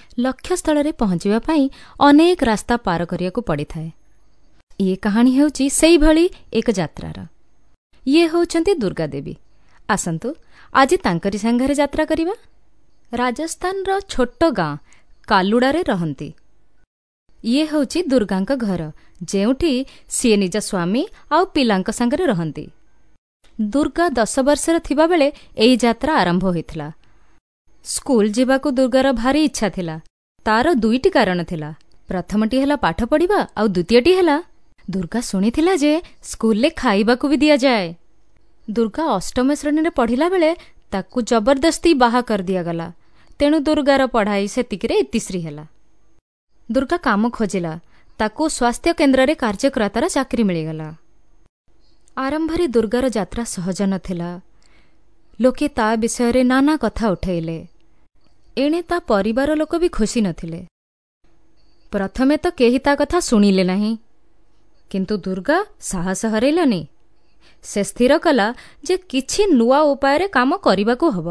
ଲକ୍ଷ୍ୟସ୍ଥଳରେ ପହଞ୍ଚିବା ପାଇଁ ଅନେକ ରାସ୍ତା ପାର କରିବାକୁ ପଡ଼ିଥାଏ। ଏ କାହାଣୀ ହେଉଛି ସେଇଭଳି ଏକ ଯାତ୍ରାର। ଇଏ ହେଉଛନ୍ତି ଦୁର୍ଗା ଦେବୀ। ଆସନ୍ତୁ ଆଜି ତାଙ୍କରି ସାଙ୍ଗରେ ଯାତ୍ରା କରିବା। ରାଜସ୍ଥାନର ଛୋଟ ଗାଁ କାଲୁଡ଼ାରେ ରହନ୍ତି। ଇଏ ହେଉଛି ଦୁର୍ଗାଙ୍କ ଘର, ଯେଉଁଠି ସିଏ ନିଜ ସ୍ୱାମୀ ଆଉ ପିଲାଙ୍କ ସାଙ୍ଗରେ ରହନ୍ତି। ଦୁର୍ଗା 10 ବର୍ଷର ଥିବାବେଳେ ଏହି ଯାତ୍ରା ଆରମ୍ଭ ହୋଇଥିଲା। ସ୍କୁଲ ଯିବାକୁ ଦୁର୍ଗାର ଭାରି ଇଚ୍ଛା ଥିଲା। ତାର 2ଟି କାରଣ ଥିଲା। ପ୍ରଥମଟି ହେଲା ପାଠ ପଢ଼ିବା, ଆଉ ଦ୍ୱିତୀୟଟି ହେଲା ଦୁର୍ଗା ଶୁଣିଥିଲା ଯେ ସ୍କୁଲରେ ଖାଇବାକୁ ବି ଦିଆଯାଏ। ଦୁର୍ଗା 8ମ ଶ୍ରେଣୀରେ ପଢ଼ିଲା ବେଳେ ତାକୁ ଜବରଦସ୍ତି ବାହା କରିଦିଆଗଲା। ତେଣୁ ଦୁର୍ଗାର ପଢ଼ାଇ ସେତିକିରେ ଇତିଶ୍ରୀ ହେଲା। ଦୁର୍ଗା କାମ ଖୋଜିଲା। ତାକୁ ସ୍ୱାସ୍ଥ୍ୟ କେନ୍ଦ୍ରରେ କାର୍ଯ୍ୟକର୍ତ୍ତାର ଚାକିରି ମିଳିଗଲା। ଆରମ୍ଭରେ ଦୁର୍ଗାର ଯାତ୍ରା ସହଜ ନଥିଲା। ଲୋକେ ତା ବିଷୟରେ ନାନା କଥା ଉଠାଇଲେ। ଏଣେ ତା ପରିବାର ଲୋକ ବି ଖୁସି ନଥିଲେ। ପ୍ରଥମେ ତ କେହି ତା କଥା ଶୁଣିଲେ ନାହିଁ। କିନ୍ତୁ ଦୁର୍ଗା ସାହସ ହରାଇଲାନି। ସେ ସ୍ଥିର କଲା ଯେ କିଛି ନୂଆ ଉପାୟରେ କାମ କରିବାକୁ ହେବ।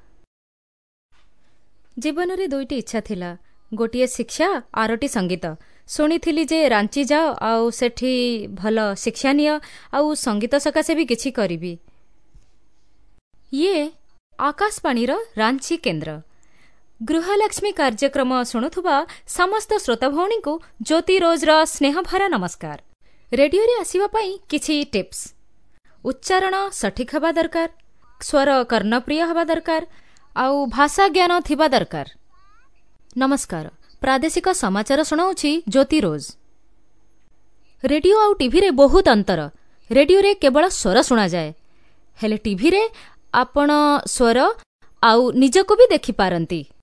ଜୀବନରେ 2ଟି ଇଚ୍ଛା ଥିଲା, ଗୋଟିଏ ଶିକ୍ଷା, ଆରଟି ସଙ୍ଗୀତ। ଶୁଣିଥିଲି ଯେ ରାଞ୍ଚି ଯାଅ, ଆଉ ସେଠି ଭଲ ଶିକ୍ଷା ନିଅ, ଆଉ ସଙ୍ଗୀତ ସକାଶେ ବି କିଛି କରିବି। ଇଏ ଆକାଶବାଣୀର ରାଞ୍ଚି କେନ୍ଦ୍ର। ଗୃହଲକ୍ଷ୍ମୀ କାର୍ଯ୍ୟକ୍ରମ ଶୁଣୁଥିବା ସମସ୍ତ ଶ୍ରୋତା ଭଉଣୀଙ୍କୁ ଜ୍ୟୋତି ରୋଜର ସ୍ନେହଭରା ନମସ୍କାର। ରେଡିଓରେ ଆସିବା ପାଇଁ କିଛି ଟିପ୍ସ। ଉଚ୍ଚାରଣ ସଠିକ୍ ହେବା ଦରକାର, ସ୍ୱର କର୍ଣ୍ଣପ୍ରିୟ ହେବା ଦରକାର, ଆଉ ଭାଷା ଜ୍ଞାନ ଥିବା ଦରକାର। ନମସ୍କାର, ପ୍ରାଦେଶିକ ସମାଚାର ଶୁଣାଉଛି ଜ୍ୟୋତି ରୋଜ। ରେଡିଓ ଆଉ ଟିଭିରେ ବହୁତ ଅନ୍ତର। ରେଡିଓରେ କେବଳ ସ୍ୱର ଶୁଣାଯାଏ, ହେଲେ ଟିଭିରେ ଆପଣ ସ୍ୱର ଆଉ ନିଜକୁ ବି ଦେଖିପାରନ୍ତି।